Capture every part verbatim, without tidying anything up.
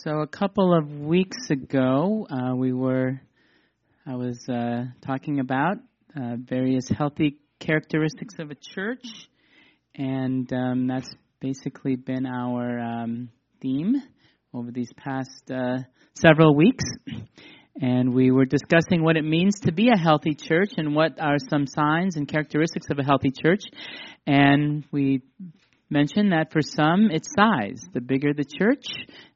So a couple of weeks ago, uh, we were, I was uh, talking about uh, various healthy characteristics of a church, and um, that's basically been our um, theme over these past uh, several weeks. And we were discussing what it means to be a healthy church and what are some signs and characteristics of a healthy church. And we mentioned that for some, it's size. The bigger the church,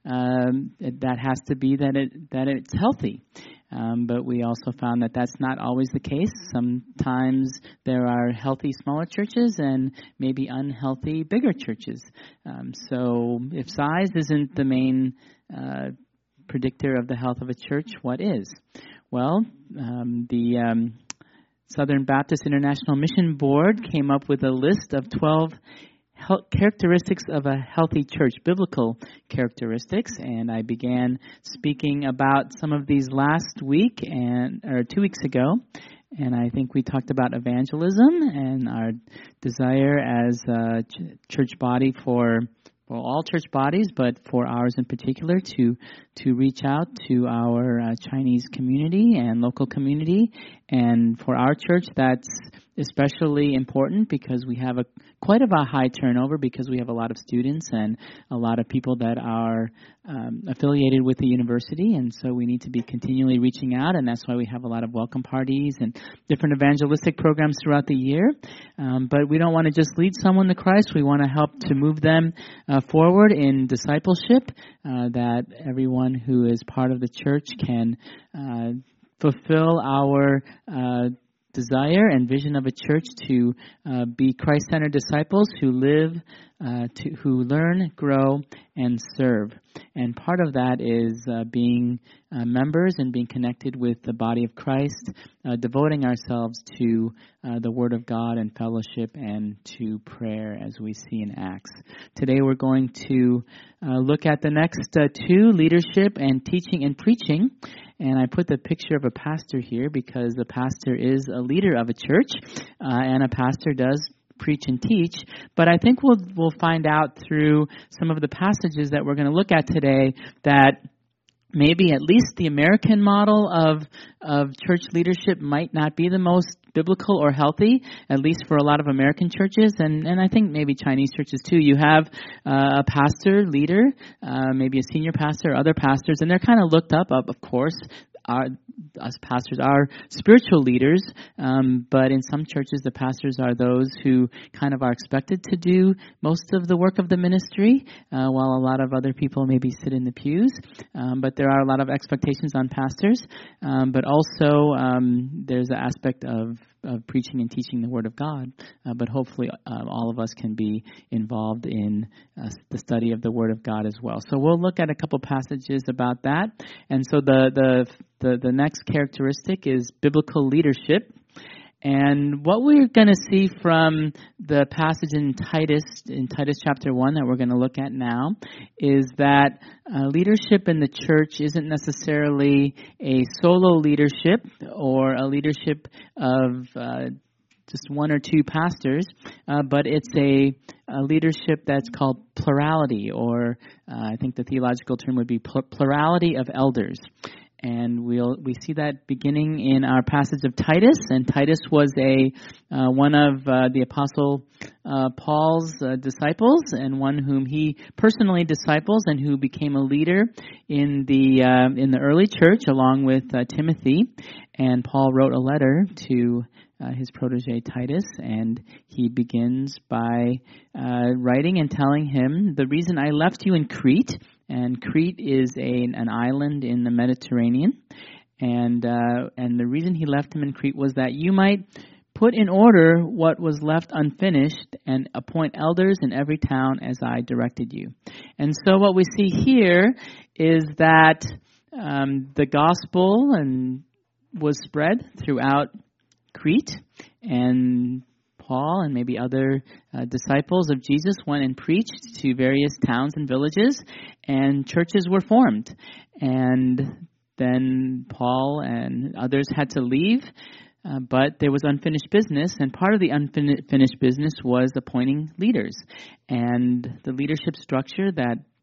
um, that has to be that it that it's healthy. Um, but we also found that that's not always the case. Sometimes there are healthy smaller churches and maybe unhealthy bigger churches. Um, so if size isn't the main uh, predictor of the health of a church, what is? Well, um, the um, Southern Baptist International Mission Board came up with a list of twelve characteristics of a healthy church, biblical characteristics, and I began speaking about some of these last week and or two weeks ago, and I think we talked about evangelism and our desire as a ch- church body for for all church bodies, but for ours in particular, to to reach out to our uh, Chinese community and local community, and for our church, that's especially important because we have a quite of a high turnover because we have a lot of students and a lot of people that are um, affiliated with the university, and so we need to be continually reaching out, and that's why we have a lot of welcome parties and different evangelistic programs throughout the year. Um, but we don't want to just lead someone to Christ. We want to help to move them uh, forward in discipleship, uh, that everyone who is part of the church can uh, fulfill our uh desire and vision of a church to uh, be Christ-centered disciples who live, uh, to, who learn, grow, and serve. And part of that is uh, being uh, members and being connected with the body of Christ, uh, devoting ourselves to uh, the Word of God and fellowship and to prayer, as we see in Acts. Today we're going to uh, look at the next uh, two, leadership and teaching and preaching. And I put the picture of a pastor here because the pastor is a leader of a church, uh, and a pastor does preach and teach. But I think we'll we'll find out through some of the passages that we're going to look at today that maybe at least the American model of of church leadership might not be the most biblical or healthy, at least for a lot of American churches, and, and I think maybe Chinese churches too. You have uh, a pastor, leader, uh, maybe a senior pastor, or other pastors, and they're kind of looked up, up of course. Our, us pastors are spiritual leaders, um, but in some churches the pastors are those who kind of are expected to do most of the work of the ministry, uh, while a lot of other people maybe sit in the pews. Um, but there are a lot of expectations on pastors, um, but also um, there's an aspect of of preaching and teaching the Word of God, uh, but hopefully uh, all of us can be involved in uh, the study of the Word of God as well. So we'll look at a couple passages about that. And so the the the, the next characteristic is biblical leadership. And what we're going to see from the passage in Titus, in Titus chapter one that we're going to look at now, is that uh, leadership in the church isn't necessarily a solo leadership or a leadership of uh, just one or two pastors, uh, but it's a, a leadership that's called plurality, or uh, I think the theological term would be pl- plurality of elders. And we'll we see that beginning in our passage of Titus, and Titus was a uh, one of uh, the Apostle uh, Paul's uh, disciples, and one whom he personally disciples, and who became a leader in the uh, in the early church along with uh, Timothy. And Paul wrote a letter to uh, his protege Titus, and he begins by uh, writing and telling him, "The reason I left you in Crete." And Crete is a, an island in the Mediterranean, and uh, and the reason he left him in Crete was that you might put in order what was left unfinished and appoint elders in every town as I directed you. And so what we see here is that um, the gospel and was spread throughout Crete, and Paul and maybe other uh, disciples of Jesus went and preached to various towns and villages, and churches were formed. And then Paul and others had to leave, uh, but there was unfinished business, and part of the unfinished business was appointing leaders. And the leadership structure that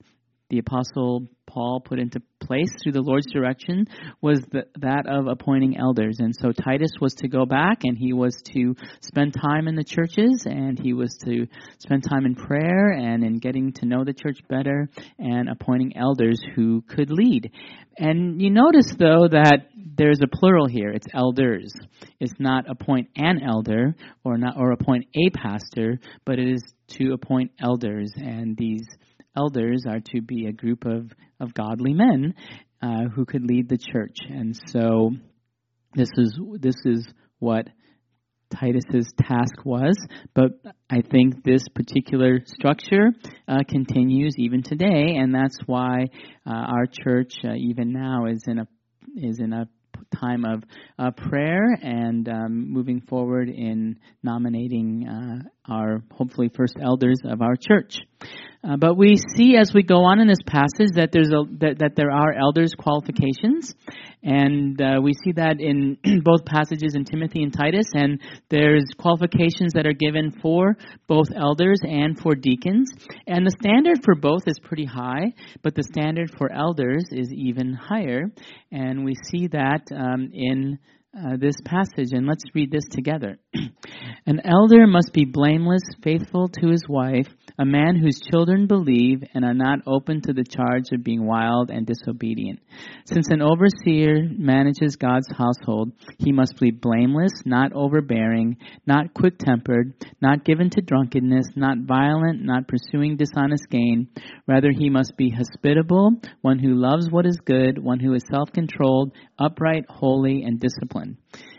the Apostle Paul put into place through the Lord's direction was the, that of appointing elders. And so Titus was to go back, and he was to spend time in the churches, and he was to spend time in prayer and in getting to know the church better and appointing elders who could lead. And you notice, though, that there's a plural here. It's elders. It's not appoint an elder or not or appoint a pastor, but it is to appoint elders. And these elders are to be a group of, of godly men uh, who could lead the church. And so this is this is what Titus's task was, but I think this particular structure uh, continues even today, and that's why uh, our church, uh, even now, is in a is in a time of uh, prayer and um, moving forward in nominating uh, our hopefully first elders of our church. Uh, but we see as we go on in this passage that there's a that, that there are elders' qualifications, and uh, we see that in both passages in Timothy and Titus. And there's qualifications that are given for both elders and for deacons. And the standard for both is pretty high, but the standard for elders is even higher. And we see that um, in Uh, this passage, and let's read this together. An elder must be blameless, faithful to his wife, a man whose children believe and are not open to the charge of being wild and disobedient. Since an overseer manages God's household, he must be blameless, not overbearing, not quick-tempered, not given to drunkenness, not violent, not pursuing dishonest gain. Rather, he must be hospitable, one who loves what is good, one who is self-controlled, upright, holy, and disciplined.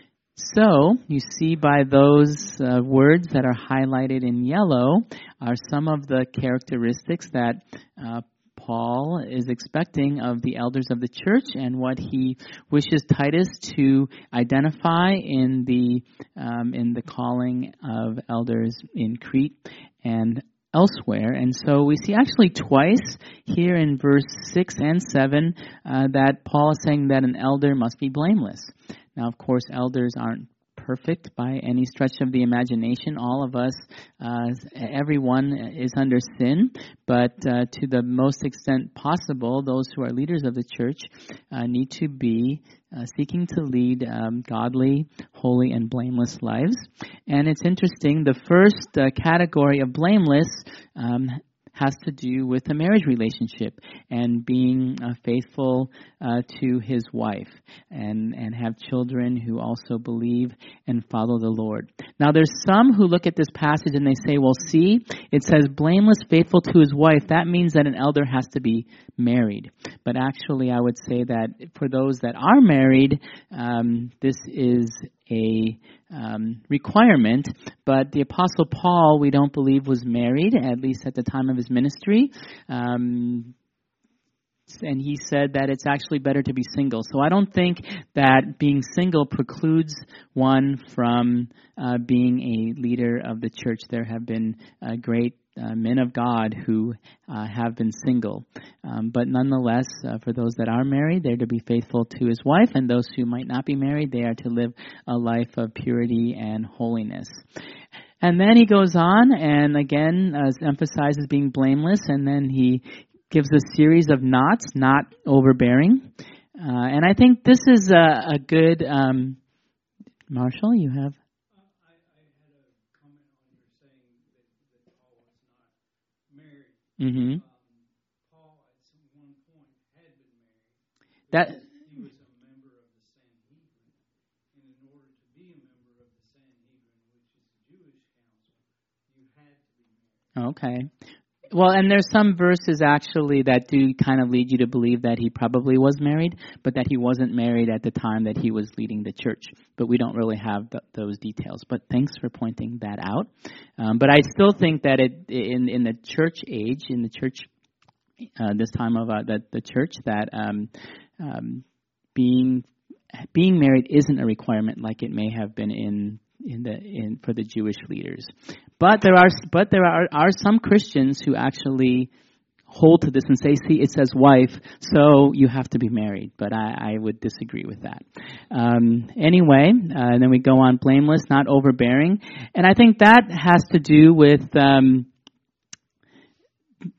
So, you see by those uh, words that are highlighted in yellow are some of the characteristics that uh, Paul is expecting of the elders of the church and what he wishes Titus to identify in the um, in the calling of elders in Crete and elsewhere. And so we see actually twice here in verse six and seven uh, that Paul is saying that an elder must be blameless. Now, of course, elders aren't perfect by any stretch of the imagination. All of us, uh, everyone is under sin, but uh, to the most extent possible, those who are leaders of the church uh, need to be uh, seeking to lead um, godly, holy, and blameless lives. And it's interesting, the first uh, category of blameless um, has to do with a marriage relationship and being uh, faithful uh, to his wife and, and have children who also believe and follow the Lord. Now, there's some who look at this passage and they say, well, see, it says blameless, faithful to his wife. That means that an elder has to be married. But actually, I would say that for those that are married, um, this is a um, requirement, but the Apostle Paul, we don't believe, was married, at least at the time of his ministry. Um, and he said that it's actually better to be single. So I don't think that being single precludes one from uh, being a leader of the church. There have been uh, great Uh, men of God who uh, have been single. Um, but nonetheless, uh, for those that are married, they're to be faithful to his wife, and those who might not be married, they are to live a life of purity and holiness. And then he goes on and again uh, emphasizes being blameless, and then he gives a series of nots, not overbearing. Uh, and I think this is a, a good... Um, Marshall, you have... Mm-hmm. Um, Paul at some one point had been married. That he was a member of the Sanhedrin, and in order to be a member of the Sanhedrin, which is the Jewish council, you had to be married. Okay. Well, and there's some verses actually that do kind of lead you to believe that he probably was married, but that he wasn't married at the time that he was leading the church. But we don't really have th- those details. But thanks for pointing that out. Um, but I still think that it in in the church age, in the church uh, this time of uh, the the church, that um, um, being being married isn't a requirement like it may have been in. in the in for the Jewish leaders. But there are but there are, are some Christians who actually hold to this and say, see, it says wife, so you have to be married. But I, I would disagree with that. Um, anyway, uh, and then we go on, blameless, not overbearing. And I think that has to do with um,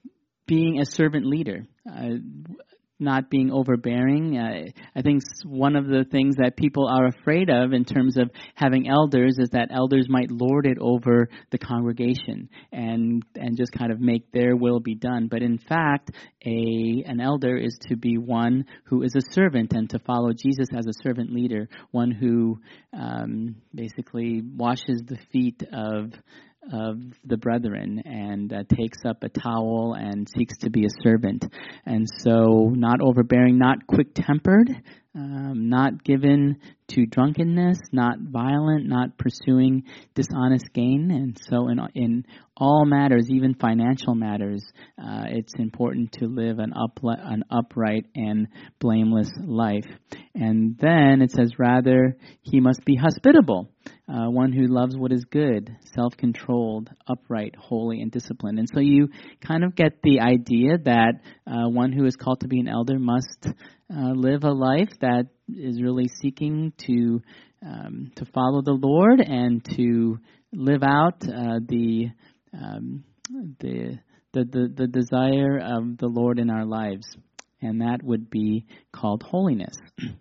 being a servant leader. Uh, not being overbearing. Uh, I think one of the things that people are afraid of in terms of having elders is that elders might lord it over the congregation and and just kind of make their will be done. But in fact, a an elder is to be one who is a servant and to follow Jesus as a servant leader, one who um, basically washes the feet of of the brethren and uh, takes up a towel and seeks to be a servant. And so not overbearing, not quick-tempered, um, not given to drunkenness, not violent, not pursuing dishonest gain. And so in in all matters, even financial matters, uh, it's important to live an, upli- an upright and blameless life. And then it says, rather, he must be hospitable. Uh, one who loves what is good, self-controlled, upright, holy, and disciplined. And so you kind of get the idea that uh, one who is called to be an elder must uh, live a life that is really seeking to um, to follow the Lord and to live out uh, the, um, the the the the desire of the Lord in our lives, and that would be called holiness.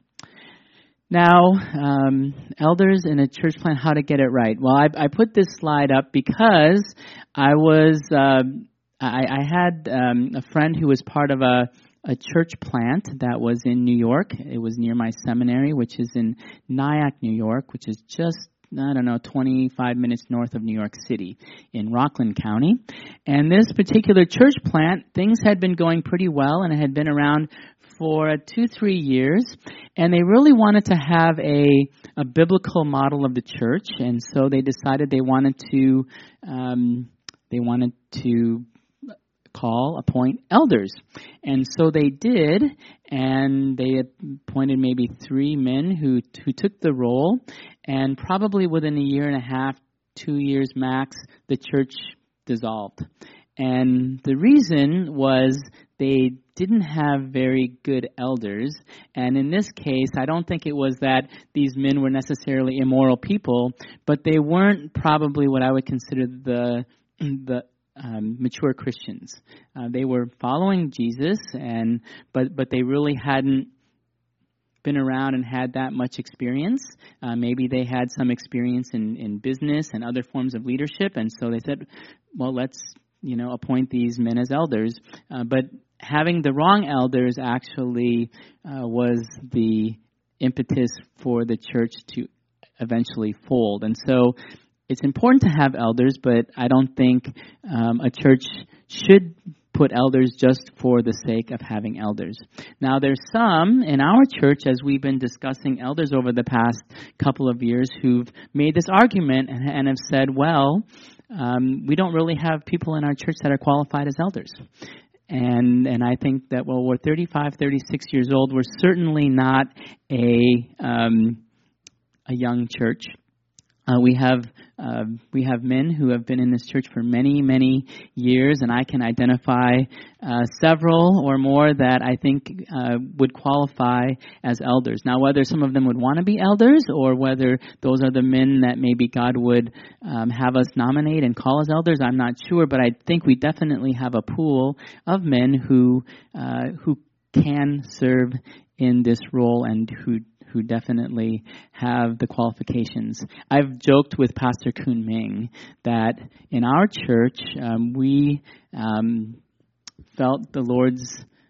Now, um, elders in a church plan, how to get it right. Well, I, I put this slide up because I was, uh, I, I had um, a friend who was part of a, a church plant that was in New York. It was near my seminary, which is in Nyack, New York, which is just, I don't know, twenty-five minutes north of New York City in Rockland County. And this particular church plant, things had been going pretty well, and it had been around for two, three years, and they really wanted to have a, a biblical model of the church, and so they decided they wanted to um, they wanted to call, appoint elders. And so they did, and they appointed maybe three men who who took the role, and probably within a year and a half, two years max, the church dissolved. And the reason was they didn't have very good elders. And in this case, I don't think it was that these men were necessarily immoral people, but they weren't probably what I would consider the the um, mature Christians. Uh, they were following Jesus, and but but they really hadn't been around and had that much experience. Uh, maybe they had some experience in, in business and other forms of leadership, and so they said, well, let's you know, appoint these men as elders. Uh, but having the wrong elders actually uh, was the impetus for the church to eventually fold. And so it's important to have elders, but I don't think um, a church should put elders just for the sake of having elders. Now, there's some in our church, as we've been discussing elders over the past couple of years, who've made this argument and, and have said, well, Um, we don't really have people in our church that are qualified as elders. And and I think that, well, we're thirty-five, thirty-six years old. We're certainly not a um, a young church. Uh, we have uh, we have men who have been in this church for many, many years, and I can identify uh, several or more that I think uh, would qualify as elders. Now, whether some of them would want to be elders or whether those are the men that maybe God would um, have us nominate and call as elders, I'm not sure, but I think we definitely have a pool of men who uh, who can serve in this role and who who definitely have the qualifications. I've joked with Pastor Kun Ming that in our church, um, we um, felt the Lord's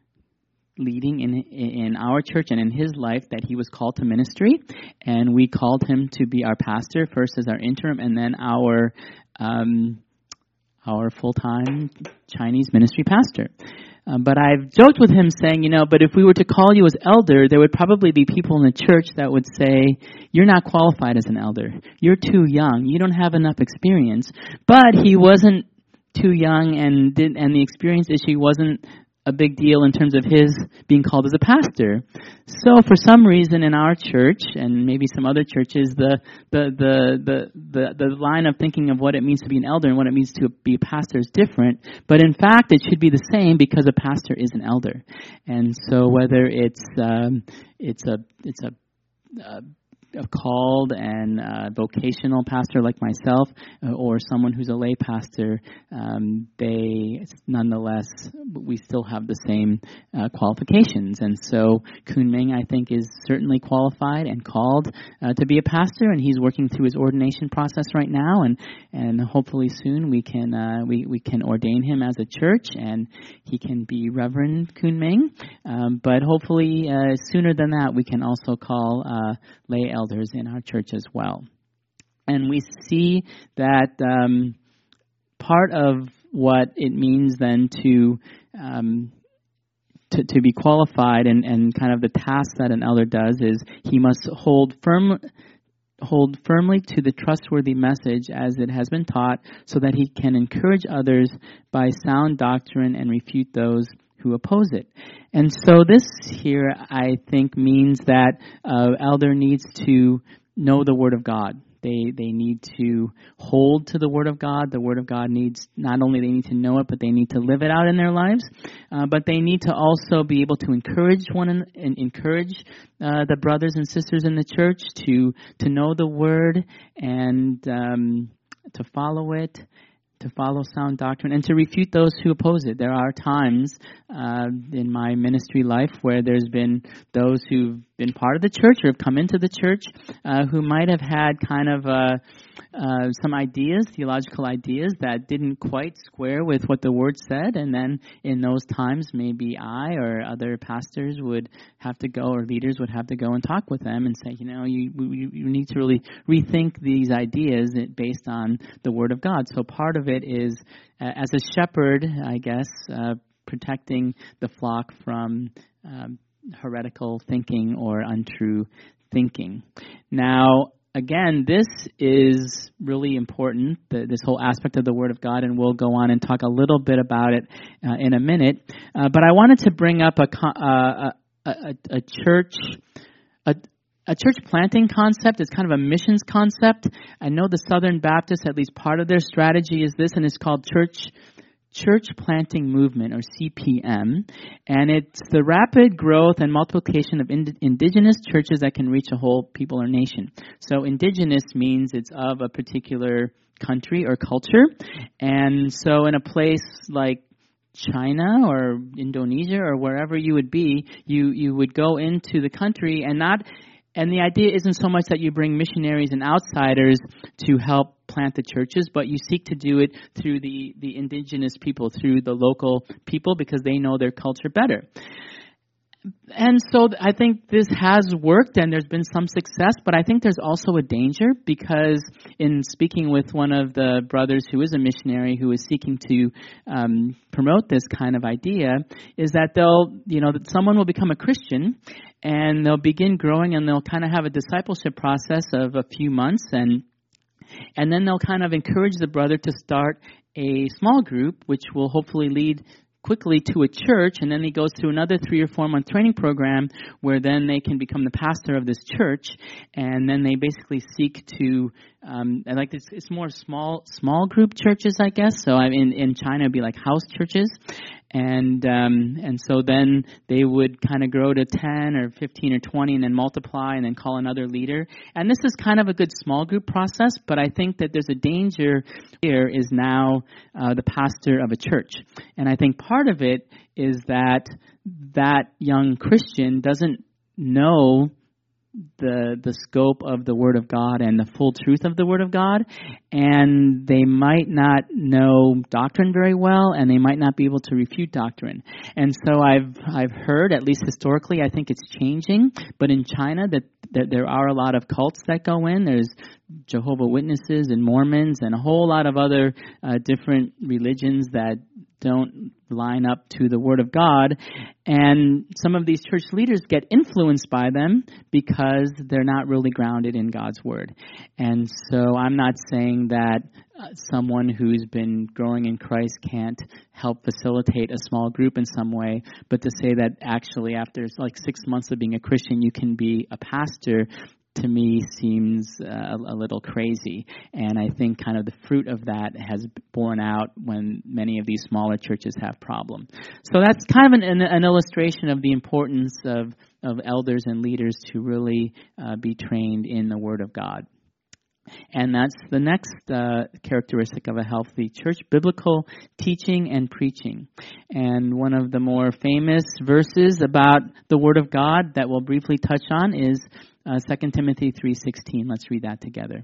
leading in in our church and in his life that he was called to ministry, and we called him to be our pastor, first as our interim, and then our um, our full-time Chinese ministry pastor. Um, but I've joked with him saying, you know, but if we were to call you as elder, there would probably be people in the church that would say, you're not qualified as an elder. You're too young. You don't have enough experience. But he wasn't too young, and did, and the experience issue wasn't a big deal in terms of his being called as a pastor. So for some reason in our church, and maybe some other churches, the the the the the, the line of thinking of what it means to be an elder and what it means to be a pastor is different. But in fact, it should be the same because a pastor is an elder. And so whether it's um, it's a it's a uh, a called and uh, vocational pastor like myself, uh, or someone who's a lay pastor, um, they nonetheless, we still have the same uh, qualifications. And so Kun Ming, I think, is certainly qualified and called uh, to be a pastor, and he's working through his ordination process right now, and and hopefully soon we can uh, we we can ordain him as a church, and he can be Reverend Kun Ming. Um, but hopefully uh, sooner than that, we can also call uh, lay elders in our church as well. And we see that um, part of what it means then to um, to, to be qualified, and, and kind of the task that an elder does is he must hold firm hold firmly to the trustworthy message as it has been taught, so that he can encourage others by sound doctrine and refute those who oppose it. And so this here, I think, means that uh, elder needs to know the Word of God. They they need to hold to the Word of God. The Word of God needs, not only they need to know it, but they need to live it out in their lives. Uh, but they need to also be able to encourage one and, and encourage uh, the brothers and sisters in the church to to know the Word and um, to follow it, to follow sound doctrine, and to refute those who oppose it. There are times uh, in my ministry life where there's been those who've been part of the church or have come into the church uh, who might have had kind of uh, uh, some ideas, theological ideas, that didn't quite square with what the Word said. And then in those times, maybe I or other pastors would have to go, or leaders would have to go and talk with them and say, you know, you, you, you need to really rethink these ideas based on the Word of God. So part of it is, uh, as a shepherd, I guess, uh, protecting the flock from um, heretical thinking or untrue thinking. Now, again, this is really important, the, this whole aspect of the Word of God, and we'll go on and talk a little bit about it uh, in a minute. Uh, but I wanted to bring up a, uh, a, a, a church, a, a church planting concept. It's kind of a missions concept. I know the Southern Baptists, at least part of their strategy is this, and it's called church Church Planting Movement, or C P M, and it's the rapid growth and multiplication of ind- indigenous churches that can reach a whole people or nation. So indigenous means it's of a particular country or culture, and so in a place like China or Indonesia or wherever you would be, you, you would go into the country and not... And the idea isn't so much that you bring missionaries and outsiders to help plant the churches, but you seek to do it through the, the indigenous people, through the local people, because they know their culture better. And so I think this has worked, and there's been some success, but I think there's also a danger, because in speaking with one of the brothers who is a missionary who is seeking to um, promote this kind of idea, is that they'll, you know, that someone will become a Christian, and they'll begin growing, and they'll kind of have a discipleship process of a few months, and and then they'll kind of encourage the brother to start a small group, which will hopefully lead quickly to a church, and then he goes through another three or four month training program where then they can become the pastor of this church, and then they basically seek to um and like it's, it's more small small group churches, I guess. So I mean, in China it'd be like house churches, and um and so then they would kind of grow to ten or fifteen or twenty, and then multiply, and then call another leader. And this is kind of a good small group process, but I think that there's a danger here is now uh, the pastor of a church. And I think part of it is that that young Christian doesn't know the the scope of the Word of God and the full truth of the Word of God, and they might not know doctrine very well, and they might not be able to refute doctrine. And so I've I've heard, at least historically, I think it's changing, but in China that, that there are a lot of cults that go in. There's Jehovah's Witnesses and Mormons and a whole lot of other uh, different religions that don't line up to the Word of God. And some of these church leaders get influenced by them because they're not really grounded in God's Word. And so I'm not saying that uh, someone who's been growing in Christ can't help facilitate a small group in some way, but to say that actually after like six months of being a Christian, you can be a pastor to me seems uh, a, a little crazy. And I think kind of the fruit of that has borne out when many of these smaller churches have problems. So that's kind of an, an, an illustration of the importance of, of elders and leaders to really uh, be trained in the Word of God. And that's the next uh, characteristic of a healthy church, biblical teaching and preaching. And one of the more famous verses about the Word of God that we'll briefly touch on is uh, Second Timothy three sixteen. Let's read that together.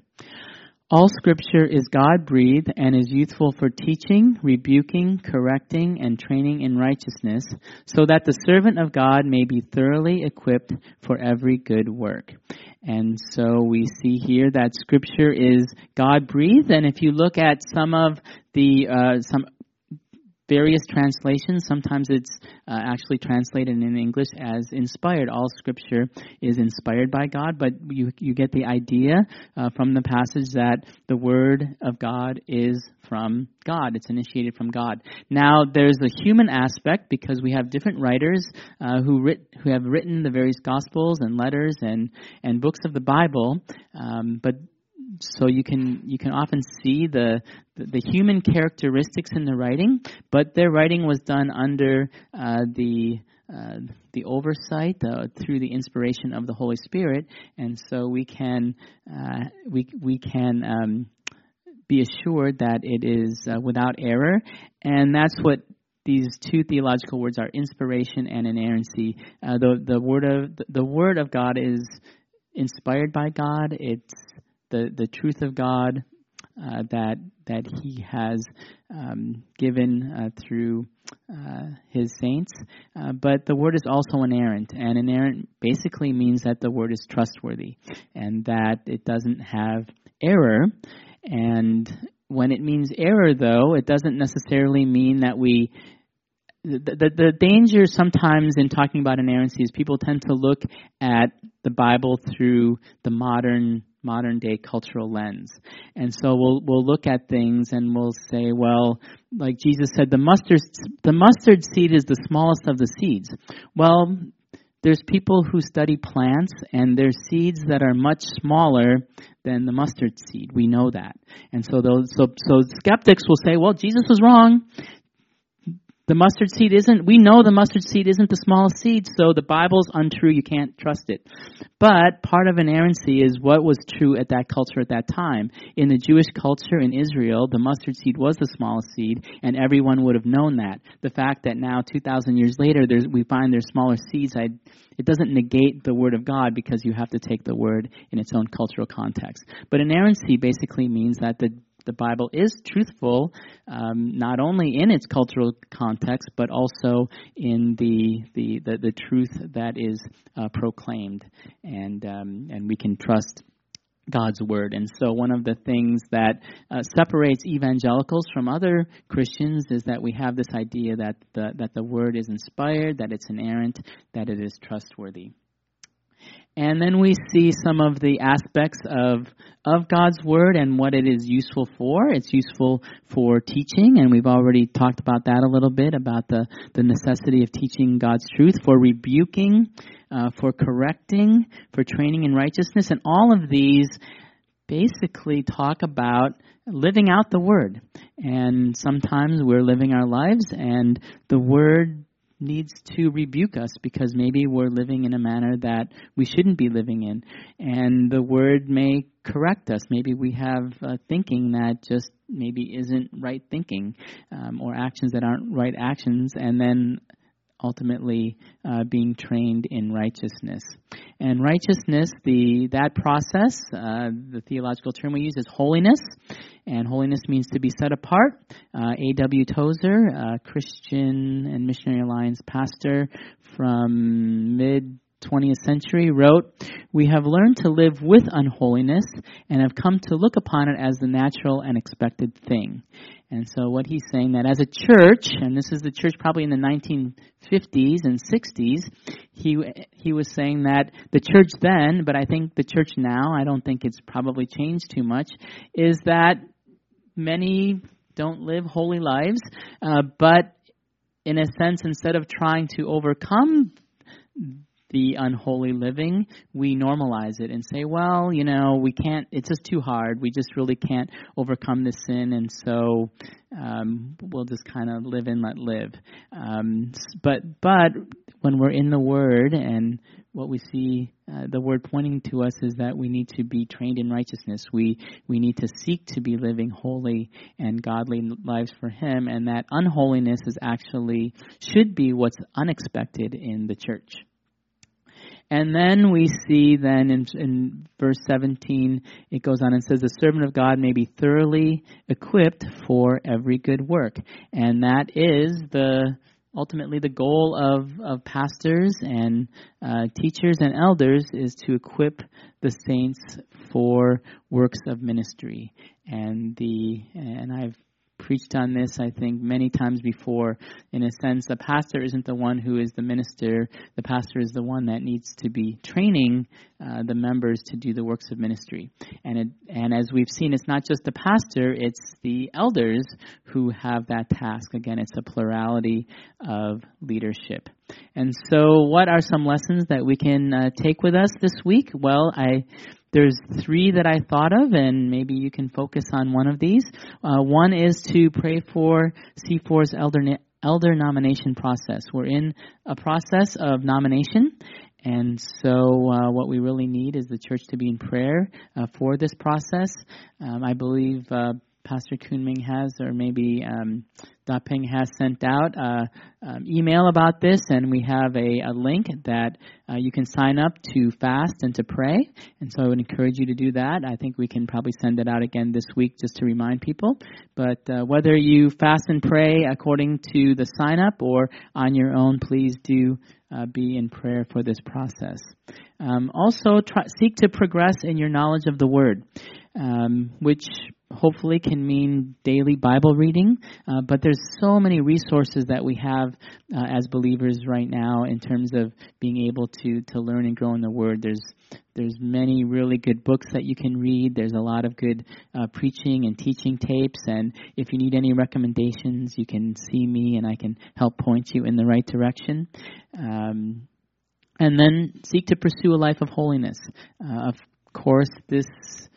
All Scripture is God-breathed and is useful for teaching, rebuking, correcting, and training in righteousness, so that the servant of God may be thoroughly equipped for every good work. And so we see here that Scripture is God-breathed, and if you look at some of the uh, some various translations, sometimes it's uh, actually translated in English as inspired. All Scripture is inspired by God, but you you get the idea uh, from the passage that the Word of God is from God. It's initiated from God. Now, there's a human aspect because we have different writers uh, who writ- who have written the various Gospels and letters and, and books of the Bible, um, but so you can you can often see the, the the human characteristics in the writing, but their writing was done under uh, the uh, the oversight uh, through the inspiration of the Holy Spirit, and so we can uh, we we can um, be assured that it is uh, without error, and that's what these two theological words are: inspiration and inerrancy. Uh, the the word of the word of God is inspired by God. It's the the truth of God uh, that that He has um, given uh, through uh, His saints. Uh, but the word is also inerrant, and inerrant basically means that the word is trustworthy and that it doesn't have error. And when it means error, though, it doesn't necessarily mean that we The, the, the danger sometimes in talking about inerrancy is people tend to look at the Bible through the modern modern day cultural lens. And so we'll we'll look at things and we'll say, well, like Jesus said, the mustard the mustard seed is the smallest of the seeds. Well, there's people who study plants and there's seeds that are much smaller than the mustard seed. We know that. And so those so so skeptics will say, well, Jesus was wrong. The mustard seed isn't, we know the mustard seed isn't the smallest seed, so the Bible's untrue, you can't trust it. But part of inerrancy is what was true at that culture at that time. In the Jewish culture in Israel, the mustard seed was the smallest seed, and everyone would have known that. The fact that now, two thousand years later, there's, we find there's smaller seeds, I, it doesn't negate the Word of God because you have to take the Word in its own cultural context. But inerrancy basically means that the The Bible is truthful, um, not only in its cultural context, but also in the the, the, the truth that is uh, proclaimed, and um, and we can trust God's Word. And so one of the things that uh, separates evangelicals from other Christians is that we have this idea that the, that the Word is inspired, that it's inerrant, that it is trustworthy. And then we see some of the aspects of of God's Word and what it is useful for. It's useful for teaching, and we've already talked about that a little bit, about the, the necessity of teaching God's truth, for rebuking, uh, for correcting, for training in righteousness. And all of these basically talk about living out the Word. And sometimes we're living our lives, and the Word needs to rebuke us because maybe we're living in a manner that we shouldn't be living in. And the Word may correct us. Maybe we have uh, thinking that just maybe isn't right thinking, um, or actions that aren't right actions, and then ultimately uh, being trained in righteousness. And righteousness, the that process, uh, the theological term we use is holiness. And holiness means to be set apart. Uh, A W Tozer, a Christian and Missionary Alliance pastor from mid-twentieth century, wrote, "We have learned to live with unholiness and have come to look upon it as the natural and expected thing." And so what he's saying, that as a church, and this is the church probably in the nineteen fifties and sixties, he he was saying that the church then, but I think the church now, I don't think it's probably changed too much, is that many don't live holy lives, uh, but in a sense, instead of trying to overcome the unholy living, we normalize it and say, well, you know, we can't, it's just too hard. We just really can't overcome this sin, and so um, we'll just kind of live and let live. Um, but but when we're in the Word, and what we see, uh, the Word pointing to us is that we need to be trained in righteousness. We we need to seek to be living holy and godly lives for Him, and that unholiness is actually should be what's unexpected in the church. And then we see then in, in verse seventeen, it goes on and says, the servant of God may be thoroughly equipped for every good work. And that is the ultimately the goal of, of pastors and uh, teachers and elders, is to equip the saints for works of ministry. And the and I've preached on this, I think, many times before. In a sense, the pastor isn't the one who is the minister. The pastor is the one that needs to be training uh, the members to do the works of ministry. And it, and as we've seen, it's not just the pastor, it's the elders who have that task. Again, it's a plurality of leadership. And so what are some lessons that we can uh, take with us this week? Well, I There's three that I thought of, and maybe you can focus on one of these. Uh, one is to pray for C four's elder elder nomination process. We're in a process of nomination, and so uh, what we really need is the church to be in prayer uh, for this process. Um, I believe uh, Pastor Kunming has, or maybe um, Daping has sent out an um, email about this, and we have a, a link that uh, you can sign up to fast and to pray, and so I would encourage you to do that. I think we can probably send it out again this week just to remind people, but uh, whether you fast and pray according to the sign up or on your own, please do uh, be in prayer for this process. Um, also, try, seek to progress in your knowledge of the Word, um, which hopefully can mean daily Bible reading, uh, but there's so many resources that we have uh, as believers right now in terms of being able to to learn and grow in the Word. There's there's many really good books that you can read. There's a lot of good uh, preaching and teaching tapes, and if you need any recommendations, you can see me and I can help point you in the right direction. Um, and then seek to pursue a life of holiness. Uh, of course, this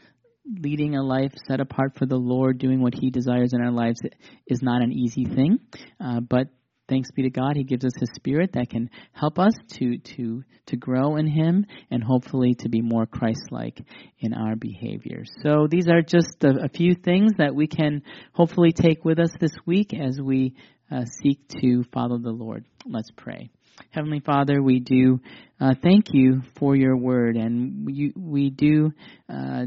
leading a life set apart for the Lord, doing what He desires in our lives, is not an easy thing. Uh, but thanks be to God, He gives us His Spirit that can help us to to to grow in Him and hopefully to be more Christ-like in our behavior. So these are just a, a few things that we can hopefully take with us this week as we uh, seek to follow the Lord. Let's pray. Heavenly Father, we do uh, thank You for Your Word, and we, we do uh,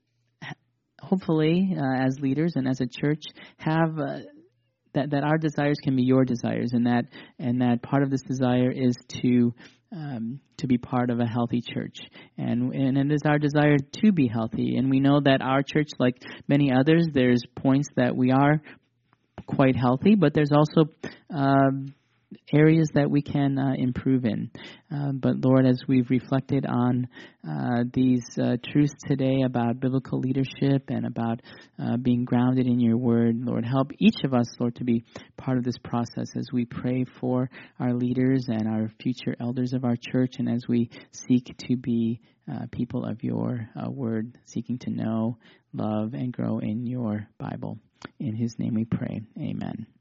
hopefully, uh, as leaders and as a church, have uh, that that our desires can be Your desires, and that and that part of this desire is to um, to be part of a healthy church, and and it is our desire to be healthy. And we know that our church, like many others, there's points that we are quite healthy, but there's also um, areas that we can uh, improve in. Uh, but Lord, as we've reflected on uh, these uh, truths today about biblical leadership and about uh, being grounded in Your Word, Lord, help each of us, Lord, to be part of this process as we pray for our leaders and our future elders of our church, and as we seek to be uh, people of Your uh, Word, seeking to know, love, and grow in Your Bible. In His name we pray. Amen.